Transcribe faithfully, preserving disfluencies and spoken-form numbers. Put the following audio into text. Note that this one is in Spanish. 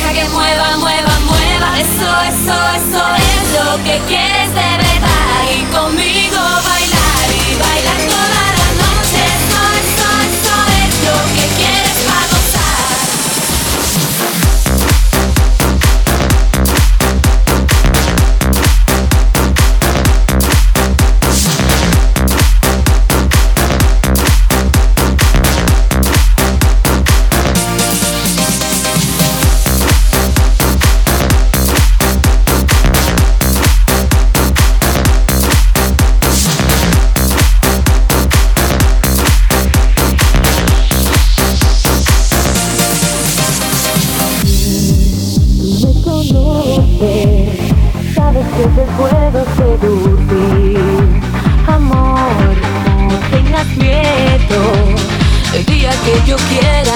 que mueva, mueva, mueva. Eso, eso, eso es lo que quieres de verdad. Y conmigo bailar y bailar toda la noche. Eso, eso, eso es lo que quieres para gozar. Sabes que te puedo seducir. Amor, no tengas miedo. El día que yo quiera